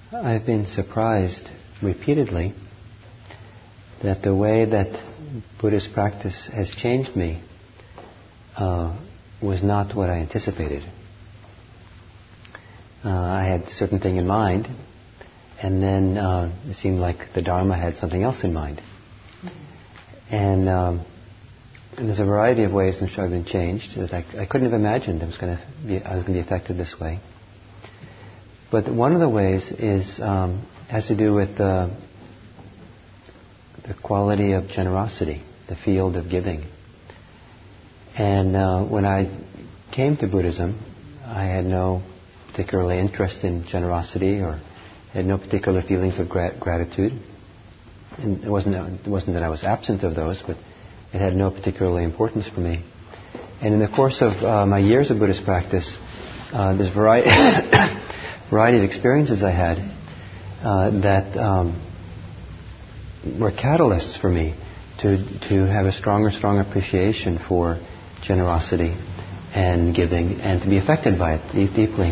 I've been surprised repeatedly that the way that Buddhist practice has changed me was not what I anticipated. I had a certain thing in mind, and then it seemed like the Dharma had something else in mind. And there's a variety of ways in which I've been changed that I couldn't have imagined I was going to be affected this way. But one of the ways has to do with the quality of generosity, the field of giving. And when I came to Buddhism, I had no particular interest in generosity or had no particular feelings of gratitude. And it wasn't that I was absent of those, but it had no particular importance for me. And in the course of my years of Buddhist practice, there's variety of experiences I had that were catalysts for me to have a stronger appreciation for generosity and giving, and to be affected by it deeply.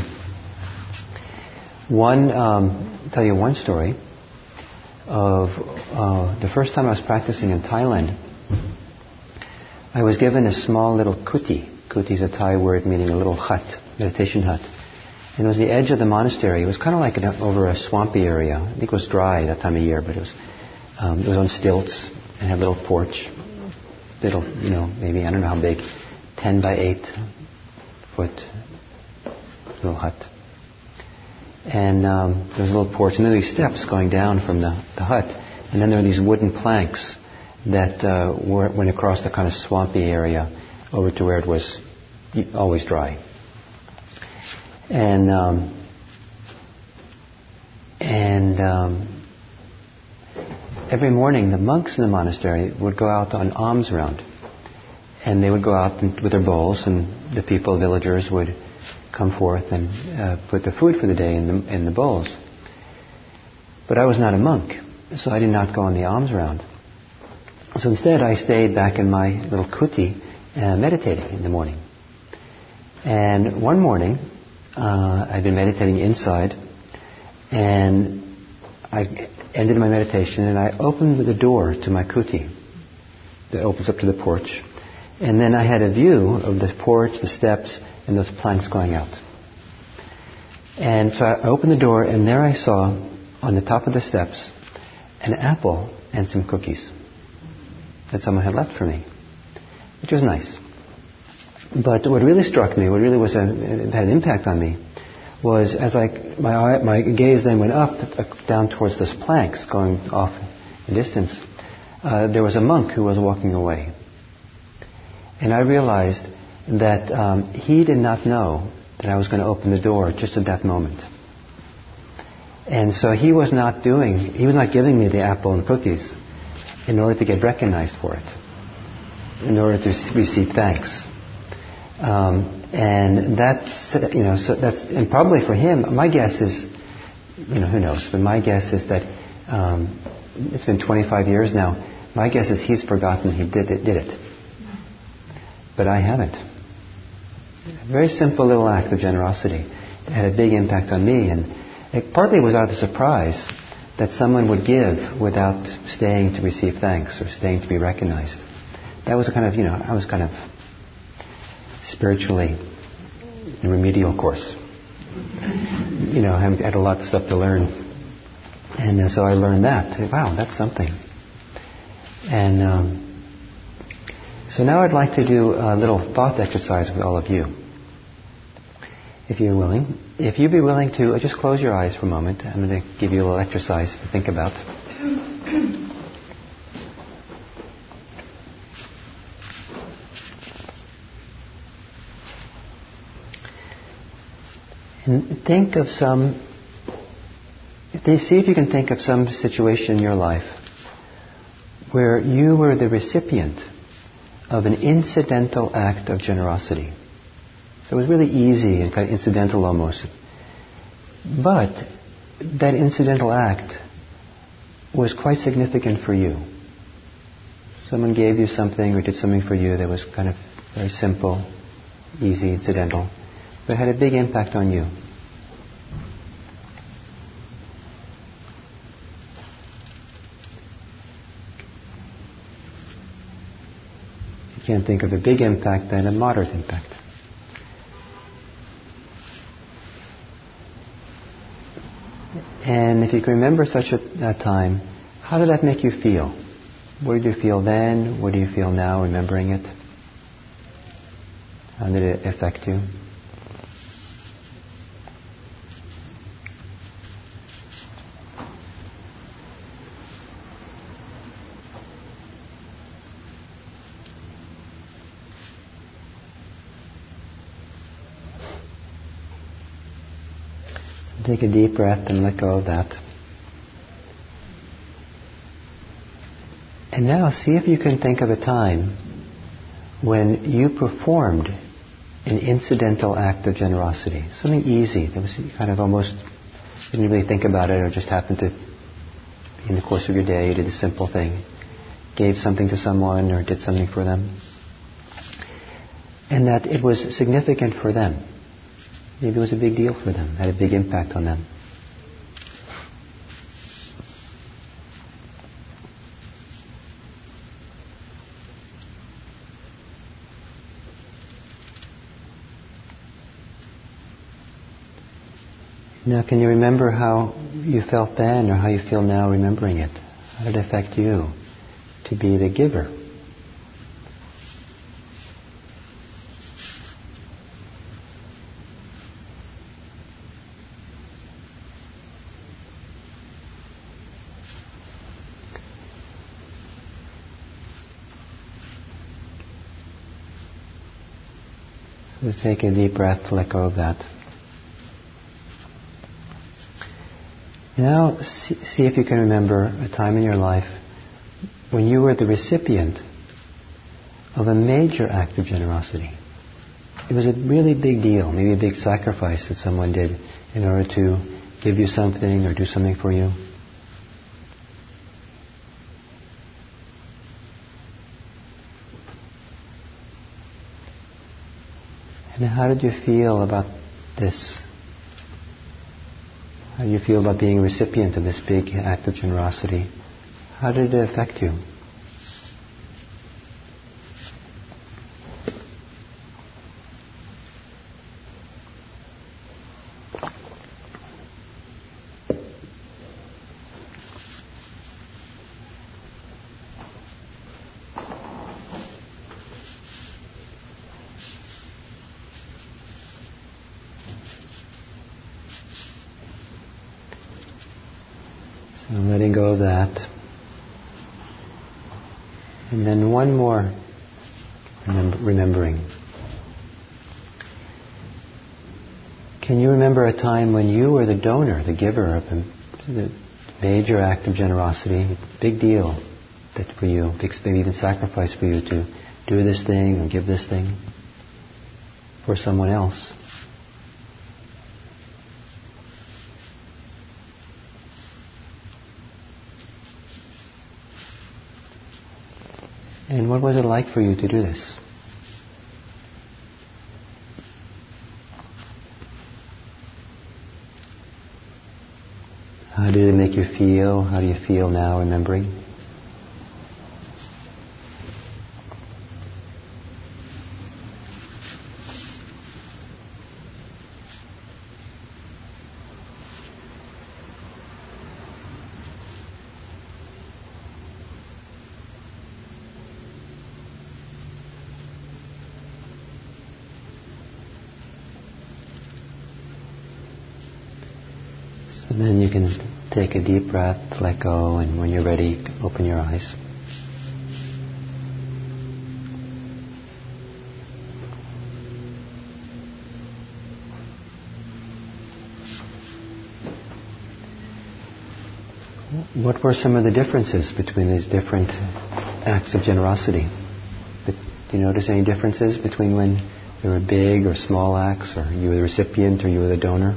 I'll tell you one story of the first time I was practicing in Thailand. I was given a small little kuti. Kuti is a Thai word meaning a little hut, meditation hut. And it was the edge of the monastery. It was kind of like over a swampy area. I think it was dry that time of year, but it was on stilts and had a little porch. Little, maybe, I don't know how big, 10 by 8 foot little hut. And there was a little porch, and then these steps going down from the hut. And then there were these wooden planks that went across the kind of swampy area over to where it was always dry. And every morning the monks in the monastery would go out on alms round. And they would go out with their bowls, and the people, villagers, would come forth and put the food for the day in the bowls. But I was not a monk, so I did not go on the alms round. So instead I stayed back in my little kuti meditating in the morning. And one morning I'd been meditating inside, and I ended my meditation and I opened the door to my kuti that opens up to the porch. And then I had a view of the porch, the steps, and those planks going out. And so I opened the door, and there I saw on the top of the steps an apple and some cookies that someone had left for me, which was nice. But what really struck me, what really had an impact on me, was as my gaze then went up down towards those planks going off in distance, there was a monk who was walking away. And I realized that he did not know that I was going to open the door just at that moment. And so he was not giving me the apple and cookies in order to get recognized for it, in order to receive thanks. And and probably for him, my guess is, who knows, but my guess is that it's been 25 years now. My guess is he's forgotten he did it. But I haven't. A very simple little act of generosity. It had a big impact on me, and it partly was out of surprise that someone would give without staying to receive thanks or staying to be recognized. That was a kind of, I was kind of spiritually in remedial course. I had a lot of stuff to learn. And so I learned that. Wow, that's something. And so now I'd like to do a little thought exercise with all of you. If you're willing. If you'd be willing to just close your eyes for a moment. I'm going to give you a little exercise to think about. And see if you can think of some situation in your life where you were the recipient of an incidental act of generosity. So it was really easy and kind of incidental almost. But that incidental act was quite significant for you. Someone gave you something or did something for you that was kind of very simple, easy, incidental, but had a big impact on you. can't think of a big impact, then a moderate impact. And if you can remember such a time, how did that make you feel? What did you feel then? What do you feel now remembering it? How did it affect you? Take a deep breath and let go of that. And now see if you can think of a time when you performed an incidental act of generosity. Something easy that was kind of almost, didn't really think about it or just happened to, in the course of your day, you did a simple thing. Gave something to someone or did something for them. And that it was significant for them. Maybe it was a big deal for them, had a big impact on them. Now, can you remember how you felt then or how you feel now remembering it? How did it affect you to be the giver? So take a deep breath to let go of that. Now, see if you can remember a time in your life when you were the recipient of a major act of generosity. It was a really big deal, maybe a big sacrifice that someone did in order to give you something or do something for you. And how did you feel about this? How do you feel about being a recipient of this big act of generosity? How did it affect you? So letting go of that. And then one more remembering. Can you remember a time when you were the donor, the giver of the major act of generosity, big deal that for you, maybe even sacrifice for you to do this thing or give this thing for someone else? And what was it like for you to do this? How did it make you feel? How do you feel now remembering? And then you can take a deep breath, let go, and when you're ready, open your eyes. What were some of the differences between these different acts of generosity? Do you notice any differences between when there were big or small acts, or you were the recipient or you were the donor?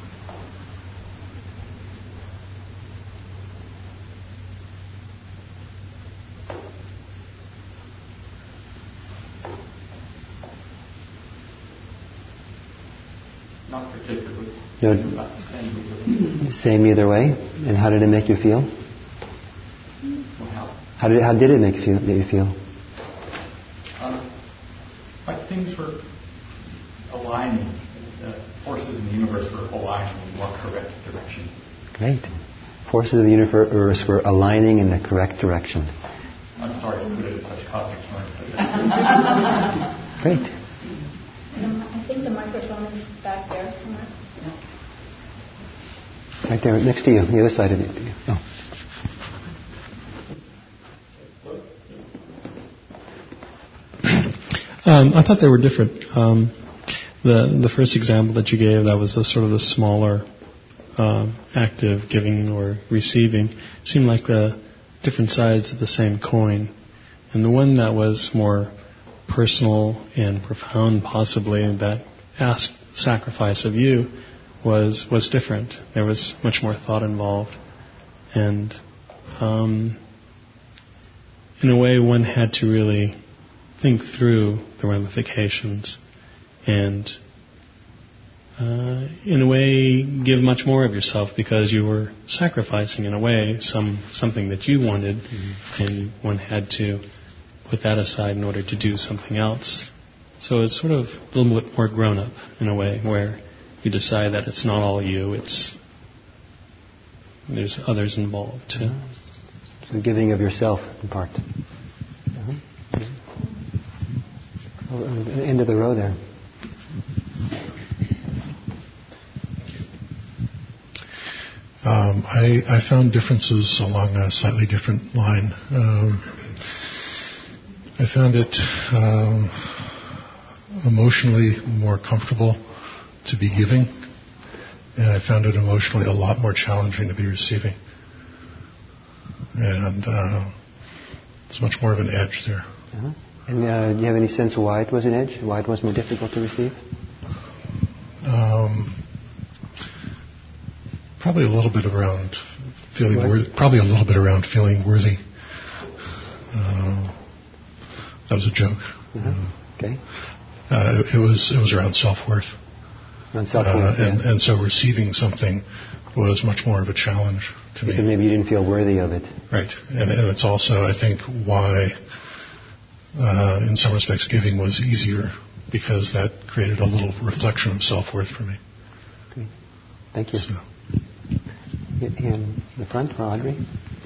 Not particularly. No, About the same either. same either way. And how did it make you feel? Well, How did it make you feel? I things were aligning, the forces in the universe were aligning in a more correct direction. Great. Forces of the universe were aligning in the correct direction. I'm sorry to put it in such cosmic terms. Great. I think the microphone is back there somewhere. Right there, next to you, the other side of you. Oh. I thought they were different. The first example that you gave, that was the sort of the smaller act of giving or receiving, seemed like the different sides of the same coin. And the one that was more personal and profound, possibly, that asked sacrifice of you, was different. There was much more thought involved. And in a way, one had to really think through the ramifications and in a way give much more of yourself, because you were sacrificing in a way something that you wanted, and one had to put that aside in order to do something else. So it's sort of a little bit more grown up in a way, where you decide that it's not all you, there's others involved too. So giving of yourself in part. The end of the row there. I found differences along a slightly different line. I found it emotionally more comfortable to be giving, and I found it emotionally a lot more challenging to be receiving. And it's much more of an edge there. Uh-huh. And do you have any sense why it was an edge? Why it was more difficult to receive? Probably a little bit around feeling worthy. Probably a little bit around feeling worthy. That was a joke. Okay. It was around self-worth. Around self-worth. And so receiving something was much more of a challenge to me. Because maybe you didn't feel worthy of it. Right. And it's also, I think, why, in some respects, giving was easier, because that created a little reflection of self-worth for me. Great. Thank you. So. In the front, Audrey.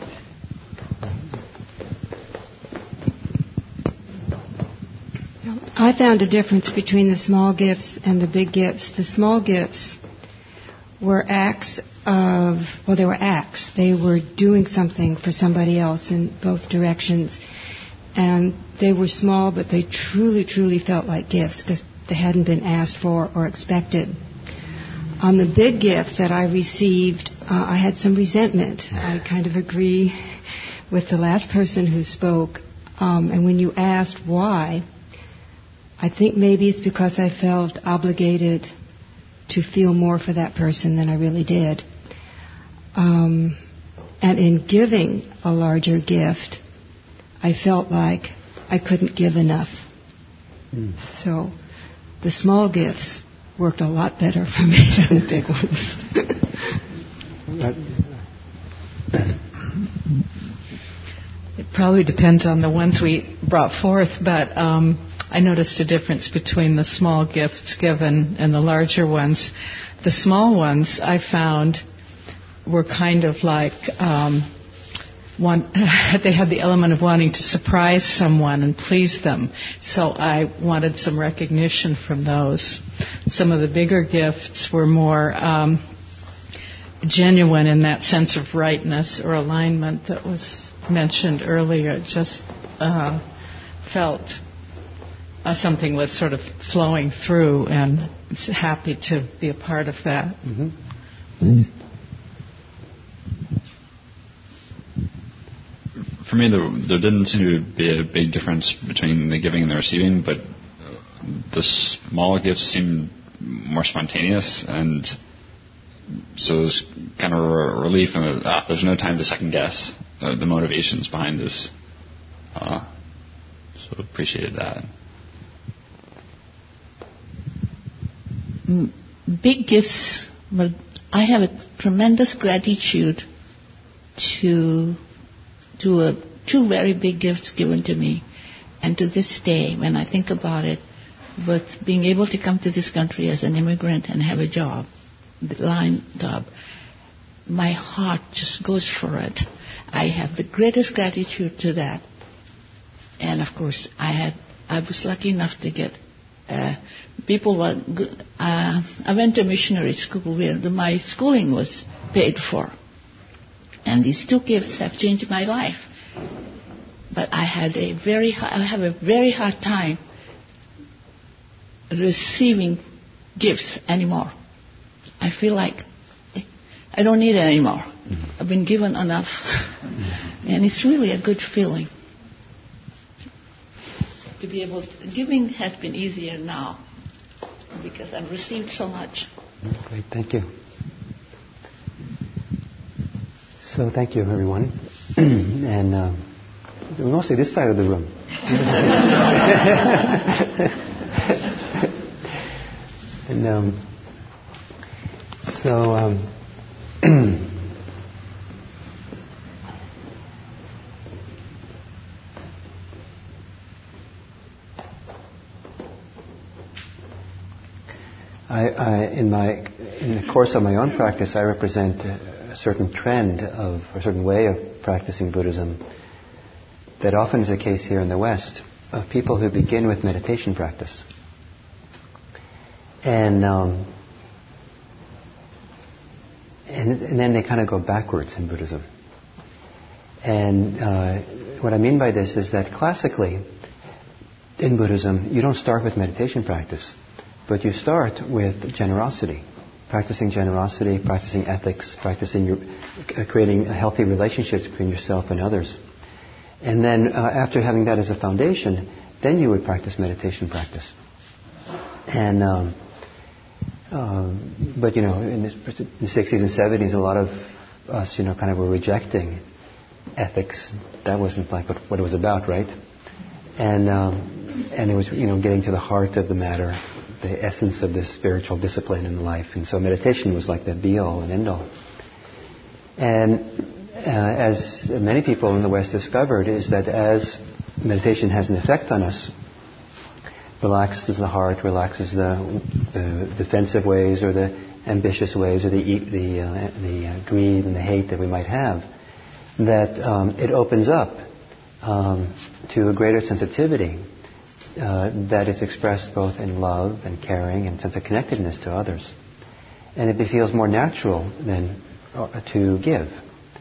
I found a difference between the small gifts and the big gifts. The small gifts were acts of, well, they were acts. They were doing something for somebody else in both directions. And they were small, but they truly, truly felt like gifts, because they hadn't been asked for or expected. On the big gift that I received, I had some resentment. I kind of agree with the last person who spoke. And when you asked why, I think maybe it's because I felt obligated to feel more for that person than I really did. And in giving a larger gift, I felt like I couldn't give enough. So the small gifts worked a lot better for me than the big ones. It probably depends on the ones we brought forth, but I noticed a difference between the small gifts given and the larger ones. The small ones I found were kind of like they had the element of wanting to surprise someone and please them. So I wanted some recognition from those. Some of the bigger gifts were more genuine in that sense of rightness or alignment that was mentioned earlier. It just felt something was sort of flowing through, and I was happy to be a part of that. For me, there didn't seem to be a big difference between the giving and the receiving, but the small gifts seemed more spontaneous, and so it was kind of a relief in that there's no time to second guess the motivations behind this. So appreciated that. Big gifts. Well, I have a tremendous gratitude to two very big gifts given to me, and to this day, when I think about it, But being able to come to this country as an immigrant and have a job lined up, my heart just goes for it. I have the greatest gratitude to that. And of course, I was lucky enough to get I went to a missionary school where my schooling was paid for. And these two gifts have changed my life. But I have a very hard time receiving gifts anymore. I feel like I don't need it anymore. I've been given enough. And it's really a good feeling. To be able to, giving has been easier now because I've received so much. Great, thank you. So thank you, everyone. And mostly this side of the room. And in the course of my own practice, I represent a certain trend of, a certain way of practicing Buddhism that often is the case here in the West, of people who begin with meditation practice. And then they kind of go backwards in Buddhism. And what I mean by this is that classically, in Buddhism, you don't start with meditation practice. But you start with generosity, practicing ethics, creating healthy relationships between yourself and others. And then after having that as a foundation, then you would practice meditation practice. And but in the 60s and 70s, a lot of us, kind of were rejecting ethics. That wasn't like what it was about, right? And it was getting to the heart of the matter, the essence of this spiritual discipline in life. And so meditation was like the be-all and end-all. And as many people in the West discovered, is that as meditation has an effect on us, relaxes the heart, relaxes the defensive ways or the ambitious ways or the greed and the hate that we might have, that it opens up to a greater sensitivity that is expressed both in love and caring and sense of connectedness to others. And it feels more natural than to give.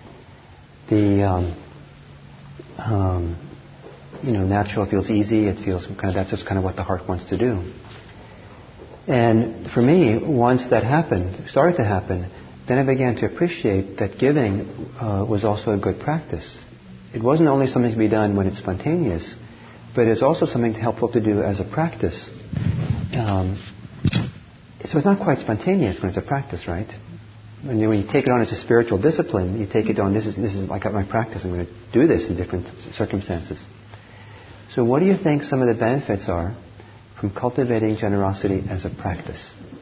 Natural feels easy. It feels that's just kind of what the heart wants to do. And for me, once that started to happen, then I began to appreciate that giving was also a good practice. It wasn't only something to be done when it's spontaneous, but it's also something helpful to do as a practice. So it's not quite spontaneous when it's a practice, right? When you take it on as a spiritual discipline, you take it on, this is like my practice, I'm going to do this in different circumstances. So what do you think some of the benefits are from cultivating generosity as a practice?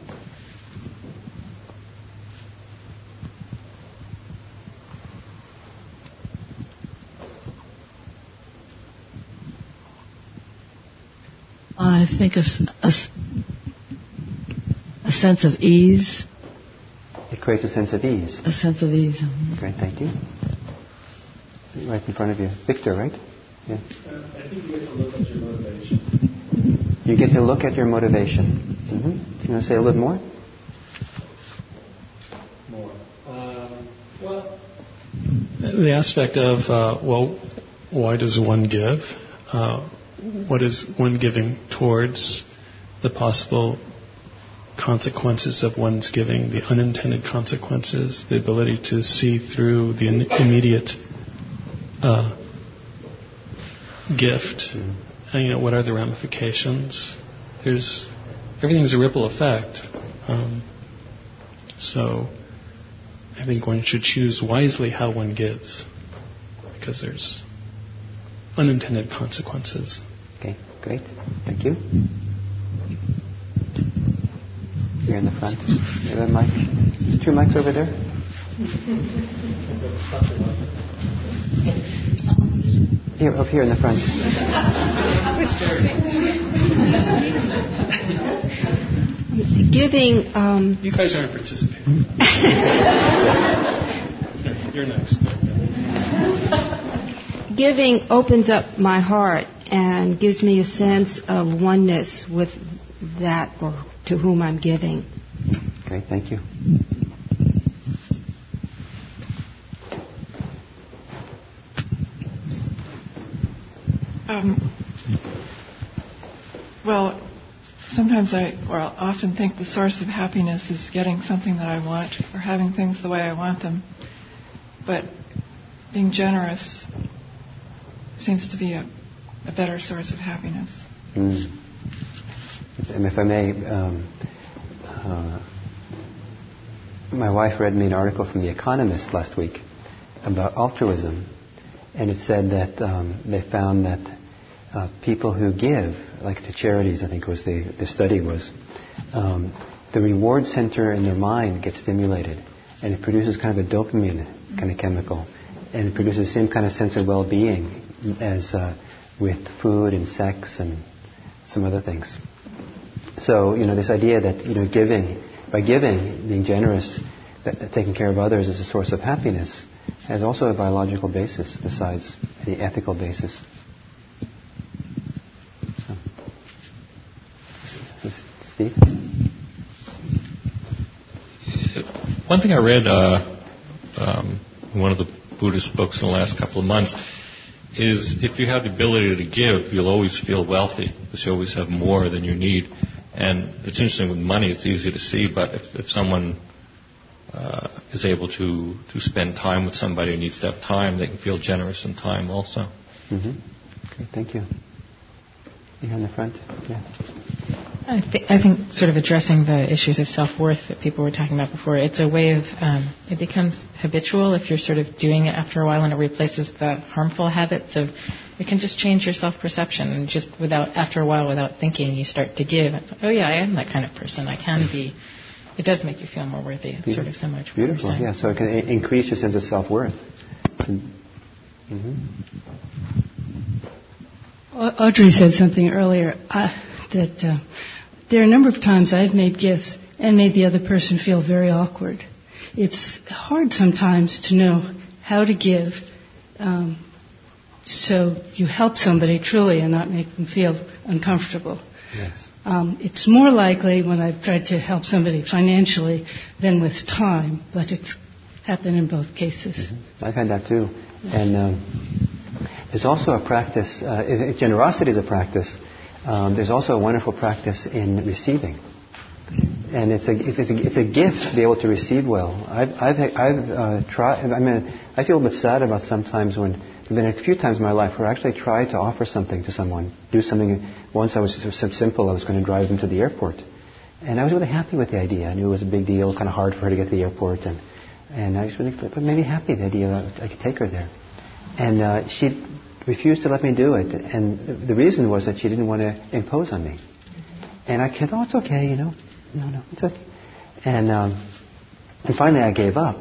I think a sense of ease. It creates a sense of ease. A sense of ease. Great, thank you. Right in front of you. Victor, right? Yeah. I think you get to look at your motivation. You get to look at your motivation. Mm-hmm. You want to say a little more? More. The aspect of, why does one give? What is one giving towards? The possible consequences of one's giving, the unintended consequences, the ability to see through the immediate gift. And, what are the ramifications? Everything's a ripple effect. So I think one should choose wisely how one gives, because there's unintended consequences. Okay, great. Thank you. Here in the front. You have a mic. 2 mics over there. Here, up here in the front. Giving. You guys aren't participating. You're next. Giving opens up my heart and gives me a sense of oneness with that or to whom I'm giving. Okay, thank you. Well, sometimes I'll often think the source of happiness is getting something that I want or having things the way I want them. But being generous seems to be a better source of happiness. And if I may, my wife read me an article from The Economist last week about altruism, and it said that they found that people who give, like to charities, I think was the study was, the reward center in their mind gets stimulated, and it produces kind of a dopamine kind of chemical, and it produces the same kind of sense of well-being as with food and sex and some other things. So, this idea that, by giving, being generous, taking care of others is a source of happiness, has also a biological basis besides the ethical basis. So, Steve? One thing I read in one of the Buddhist books in the last couple of months is if you have the ability to give, you'll always feel wealthy because you always have more than you need. And it's interesting with money, it's easy to see, but if someone is able to spend time with somebody who needs to have time, they can feel generous in time also. Mm-hmm. Okay, thank you. You in the front? Yeah. I think sort of addressing the issues of self-worth that people were talking about before, it's a way of, it becomes habitual if you're sort of doing it after a while and it replaces the harmful habits of, it can just change your self-perception and just after a while without thinking you start to give. It's like, oh yeah, I am that kind of person. I can be. It does make you feel more worthy. It's sort of similar to what you're Beautiful, saying. yeah, so it can increase your sense of self-worth. Mm-hmm. Audrey said something earlier that there are a number of times I've made gifts and made the other person feel very awkward. It's hard sometimes to know how to give so you help somebody truly and not make them feel uncomfortable. Yes. It's more likely when I've tried to help somebody financially than with time, but it's happened in both cases. Mm-hmm. I've had that too. And there's also a practice, if generosity is a practice, there's also a wonderful practice in receiving. And it's a gift to be able to receive well. I've tried, I feel a bit sad about sometimes when, there have been a few times in my life where I actually tried to offer something to someone, do something. Once I was so simple, I was going to drive them to the airport. And I was really happy with the idea. I knew it was a big deal, kind of hard for her to get to the airport. And I was really maybe happy with the idea I could take her there. And she refused to let me do it. And the reason was that she didn't want to impose on me. And I said, oh, it's okay, No, it's okay. And finally I gave up.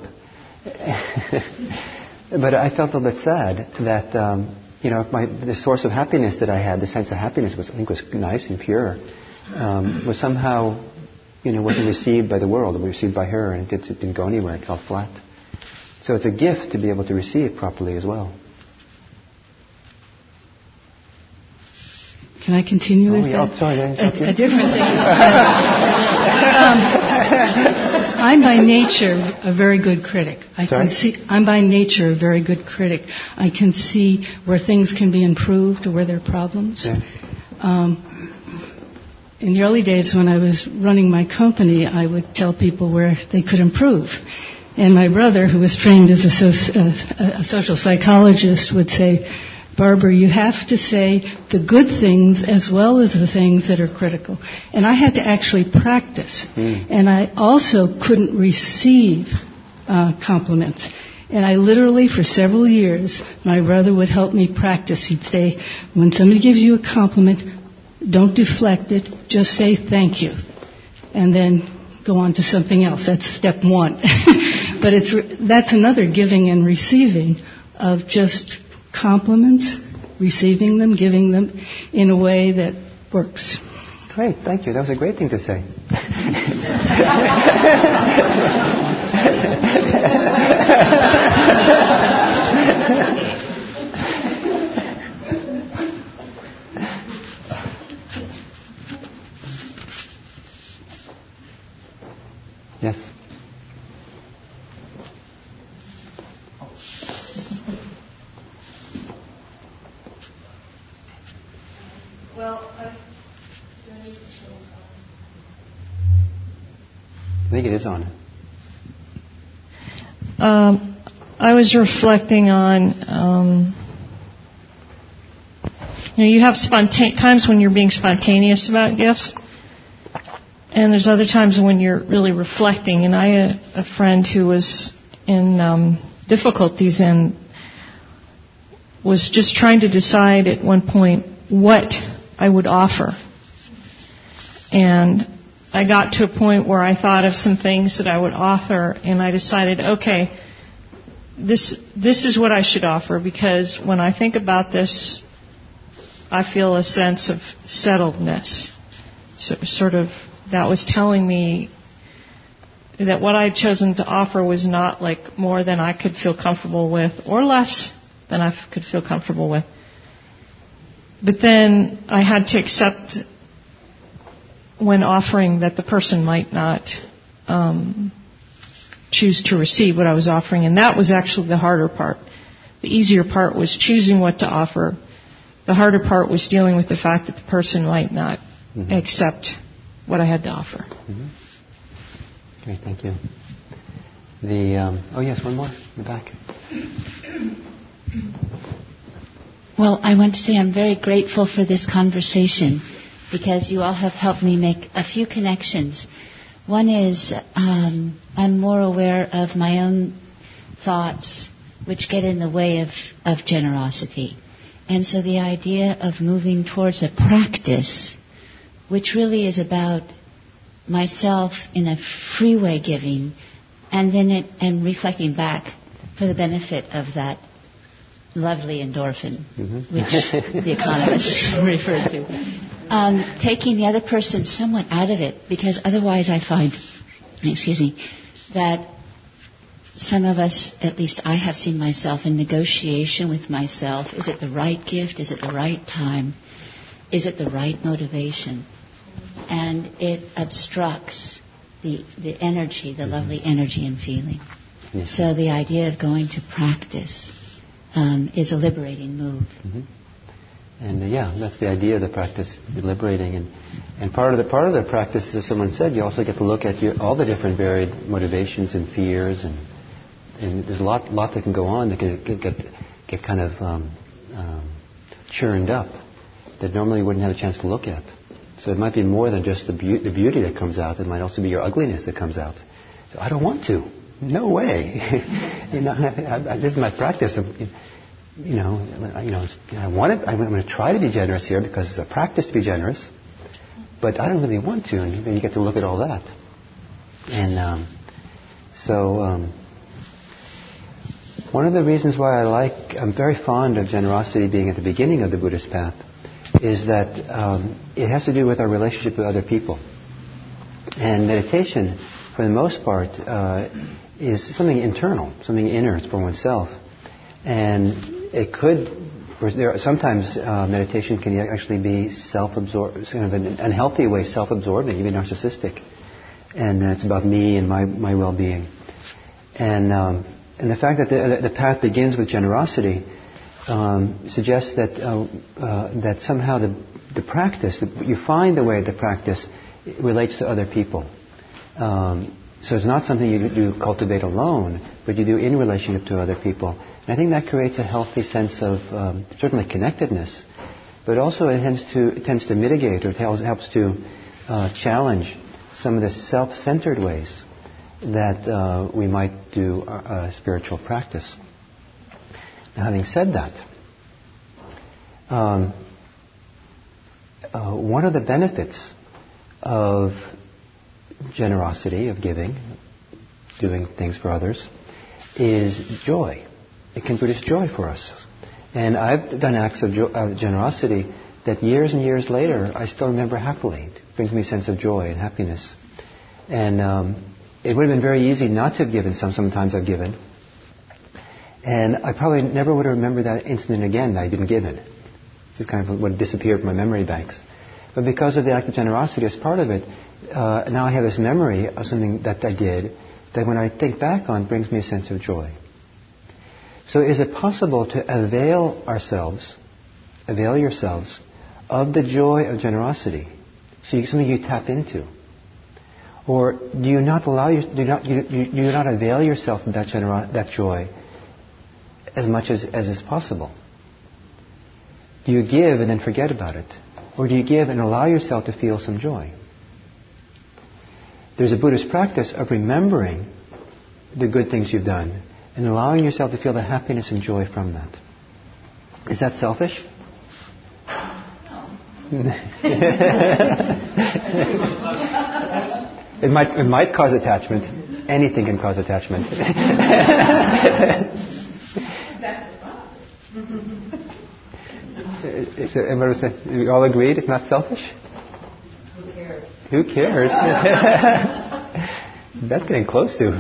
But I felt a little bit sad that, the source of happiness that I had, the sense of happiness was nice and pure, was somehow, wasn't received by the world. It was received by her, and it didn't go anywhere. It fell flat. So it's a gift to be able to receive properly as well. Can I continue with that? Oh, sorry. A different thing. I'm by nature a very good critic. I'm by nature a very good critic. I can see where things can be improved or where there are problems. Yeah. In the early days when I was running my company, I would tell people where they could improve. And my brother, who was trained as a social psychologist, would say, Barbara, you have to say the good things as well as the things that are critical. And I had to actually practice. And I also couldn't receive compliments. And I literally, for several years, my brother would help me practice. He'd say, when somebody gives you a compliment, don't deflect it, just say thank you. And then go on to something else. That's step one. But that's another giving and receiving of just compliments receiving them, giving them in a way that works. Great, thank you. That was a great thing to say. Yes. Well, I think it is on. I was reflecting on, you have times when you're being spontaneous about gifts, and there's other times when you're really reflecting. And I had a friend who was in difficulties and was just trying to decide at one point what I would offer. And I got to a point where I thought of some things that I would offer, and I decided, okay, this is what I should offer, because when I think about this, I feel a sense of settledness. So sort of that was telling me that what I had chosen to offer was not like more than I could feel comfortable with or less than I could feel comfortable with. But then I had to accept when offering that the person might not choose to receive what I was offering. And that was actually the harder part. The easier part was choosing what to offer. The harder part was dealing with the fact that the person might not accept what I had to offer. Mm-hmm. Great, thank you. Oh yes, one more in the back. Well, I want to say I'm very grateful for this conversation, because you all have helped me make a few connections. One is I'm more aware of my own thoughts, which get in the way of generosity. And so the idea of moving towards a practice, which really is about myself in a freeway giving, and then and reflecting back for the benefit of that lovely endorphin, which the economists referred to. Taking the other person somewhat out of it, because otherwise I find, that some of us, at least I have seen myself in negotiation with myself. Is it the right gift? Is it the right time? Is it the right motivation? And it obstructs the energy, the lovely energy and feeling. Yes. So the idea of going to practice is a liberating move. Mm-hmm. And that's the idea of the practice, liberating. And part of the practice, as someone said, you also get to look at all the different varied motivations and fears, and there's a lot that can go on that can get kind of churned up that normally you wouldn't have a chance to look at. So it might be more than just the beauty that comes out. It might also be your ugliness that comes out. So I don't want to. No way. This is my practice. I want it. I'm going to try to be generous here because it's a practice to be generous, but I don't really want to. And then you get to look at all that. And one of the reasons why I'm very fond of generosity being at the beginning of the Buddhist path is that it has to do with our relationship with other people. And meditation, for the most part, is something internal, something inner for oneself. And it could, sometimes meditation can actually be self-absorbed, kind of an unhealthy way, self-absorbing, even narcissistic. And it's about me and my well-being. And the fact that the path begins with generosity suggests that somehow the practice, you find the way the practice relates to other people. So it's not something you cultivate alone, but you do in relationship to other people. And I think that creates a healthy sense of certainly connectedness, but also it tends to mitigate or helps to challenge some of the self-centered ways that we might do spiritual practice. Now, having said that, one of the benefits of generosity, of giving, doing things for others, is joy. It can produce joy for us. And I've done acts of generosity that years and years later I still remember happily. It brings me a sense of joy and happiness. And it would have been very easy not to have given sometimes I've given. And I probably never would have remembered that incident again that I didn't give it. It kind of would have disappeared from my memory banks. But because of the act of generosity as part of it, now I have this memory of something that I did that when I think back on brings me a sense of joy. So is it possible to avail yourselves of the joy of generosity? So something you tap into. Or do you not avail yourself of that joy as much as is possible? Do you give and then forget about it? Or do you give and allow yourself to feel some joy? There's a Buddhist practice of remembering the good things you've done and allowing yourself to feel the happiness and joy from that. Is that selfish? It might cause attachment. Anything can cause attachment. We all agreed it's not selfish? Who cares? That's getting close to.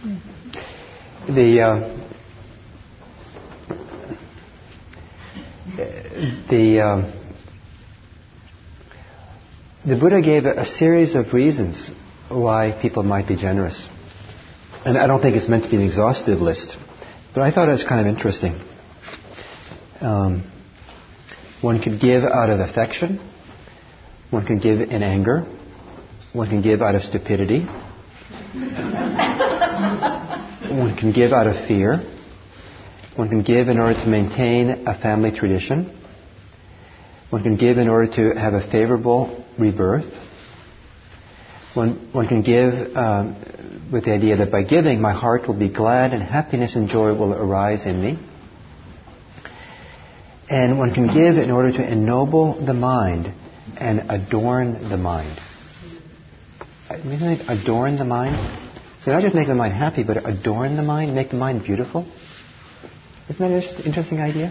The Buddha gave a series of reasons why people might be generous. And I don't think it's meant to be an exhaustive list, but I thought it was kind of interesting. One could give out of affection. One can give in anger. One can give out of stupidity. One can give out of fear. One can give in order to maintain a family tradition. One can give in order to have a favorable rebirth. One can give with the idea that by giving, my heart will be glad and happiness and joy will arise in me. And one can give in order to ennoble the mind and adorn the mind. Adorn the mind? So not just make the mind happy, but adorn the mind, make the mind beautiful. Isn't that an interesting idea?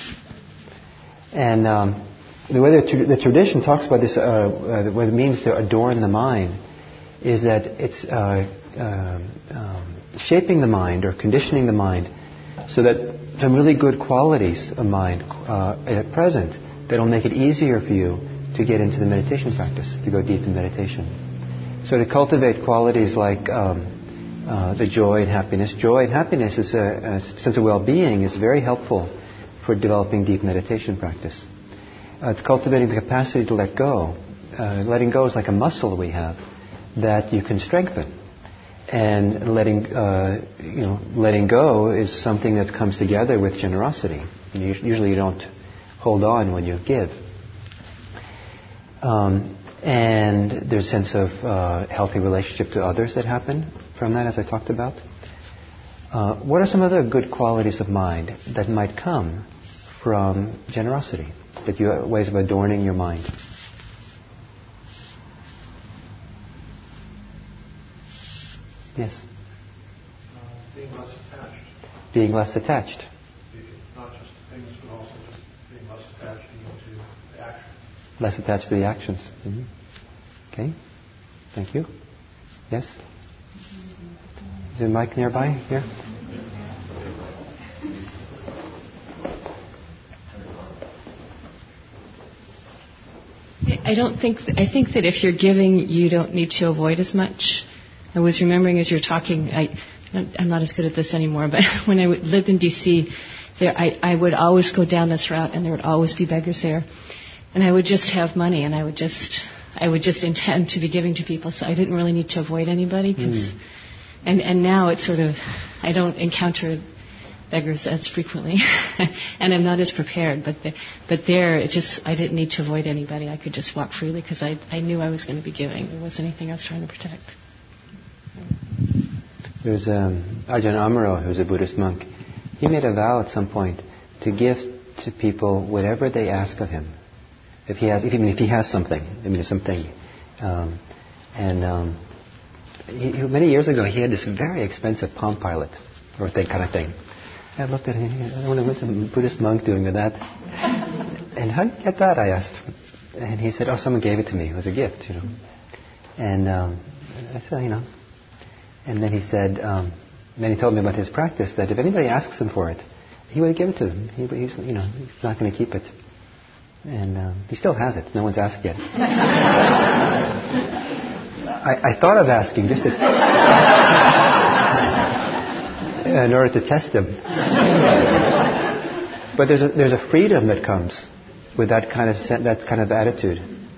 And the way the tradition talks about this, what it means to adorn the mind, is that it's shaping the mind or conditioning the mind so that some really good qualities of mind at present that will make it easier for you to get into the meditation practice, to go deep in meditation. So to cultivate qualities like the joy and happiness. Joy and happiness is a sense of well-being is very helpful for developing deep meditation practice. It's cultivating the capacity to let go. Letting go is like a muscle we have that you can strengthen. And letting go is something that comes together with generosity. Usually you don't hold on when you give. And there's a sense of healthy relationship to others that happen from that, as I talked about. What are some other good qualities of mind that might come from generosity? Ways of adorning your mind? Yes? Being less attached. Being less attached. Not just to things, but also just being less attached to the actions. Less attached to the actions. Mm-hmm. Okay. Thank you. Yes? Is there a mic nearby here? I think that if you're giving, you don't need to avoid as much. I was remembering as you're talking, I'm not as good at this anymore, but when I lived in D.C., I would always go down this route, and there would always be beggars there. And I would just have money, and I would just intend to be giving to people, so I didn't really need to avoid anybody. And now it's sort of, I don't encounter beggars as frequently, and I'm not as prepared. But there, I didn't need to avoid anybody. I could just walk freely because I knew I was going to be giving. There wasn't anything I was trying to protect. There's Ajahn Amaro, who's a Buddhist monk. He made a vow at some point to give to people whatever they ask of him. Even if he has something, something. Many years ago, he had this very expensive Palm Pilot, or kind of thing. I looked at him. I wonder what's a Buddhist monk doing with that. And how did you get that? I asked. And he said, "Oh, someone gave it to me. It was a gift, you know." And I said, "You know." And then he said, then he told me about his practice, that if anybody asks him for it, he would give it to them. He's not going to keep it. And he still has it. No one's asked yet. I thought of asking just in order to test him. But there's a freedom that comes with that kind of attitude.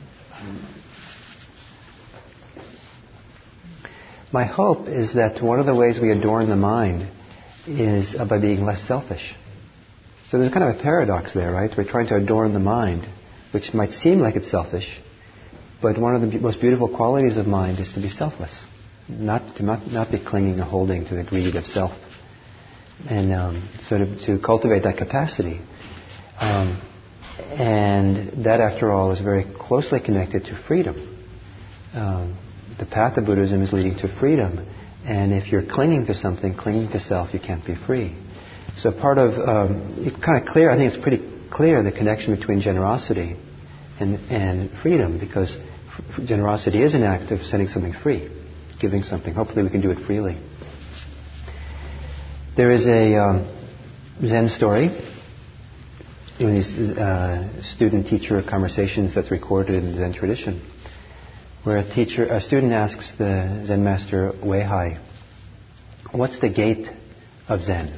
My hope is that one of the ways we adorn the mind is by being less selfish. So there's kind of a paradox there, right? We're trying to adorn the mind, which might seem like it's selfish, but one of the most beautiful qualities of mind is to be selfless, not be clinging or holding to the greed of self, and sort of to cultivate that capacity. And that, after all, is very closely connected to freedom. The path of Buddhism is leading to freedom, and if you're clinging to something, clinging to self, you can't be free. So part of, it's kind of clear, I think it's pretty clear, the connection between generosity and freedom, because generosity is an act of setting something free, giving something. Hopefully we can do it freely. There is a Zen story in these student-teacher conversations that's recorded in the Zen tradition, where a student asks the Zen master Weihai, "What's the gate of Zen?"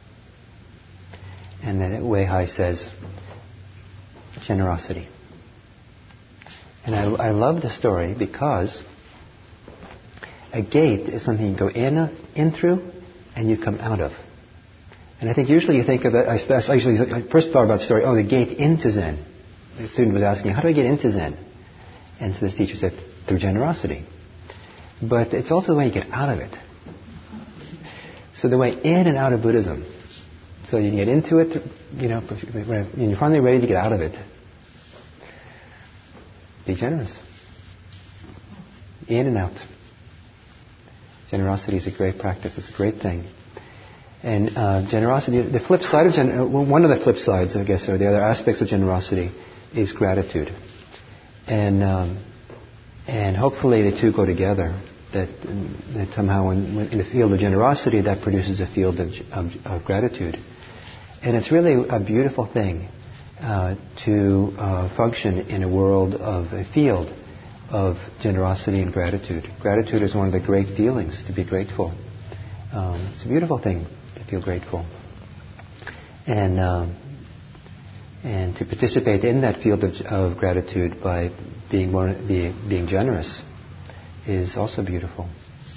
And then Weihai says, "Generosity." And I love the story because a gate is something you go in through and you come out of. And I think usually you think of that, I first thought about the story, the gate into Zen. The student was asking, how do I get into Zen? And so this teacher said, through generosity. But it's also the way you get out of it. So the way in and out of Buddhism. So you can get into it, when you're finally ready to get out of it. Be generous. In and out. Generosity is a great practice. It's a great thing. And generosity, the flip side of one of the flip sides, I guess, or the other aspects of generosity is gratitude. And hopefully the two go together. That somehow in the field of generosity, that produces a field of gratitude. And it's really a beautiful thing to function in a world of a field of generosity and gratitude. Gratitude is one of the great feelings, to be grateful. It's a beautiful thing to feel grateful. And to participate in that field of gratitude by being generous is also beautiful.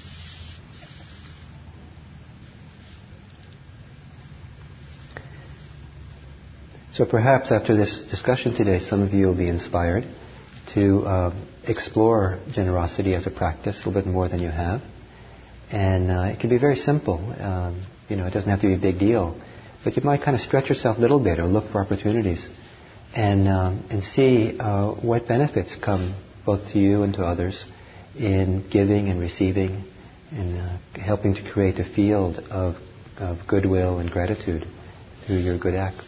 So perhaps after this discussion today, some of you will be inspired to explore generosity as a practice a little bit more than you have. And it can be very simple. It doesn't have to be a big deal. But you might kind of stretch yourself a little bit or look for opportunities and see what benefits come both to you and to others in giving and receiving and helping to create a field of goodwill and gratitude through your good acts.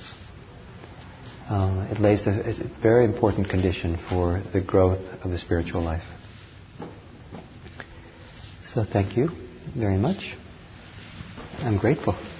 It lays a very important condition for the growth of the spiritual life. So thank you very much. I'm grateful.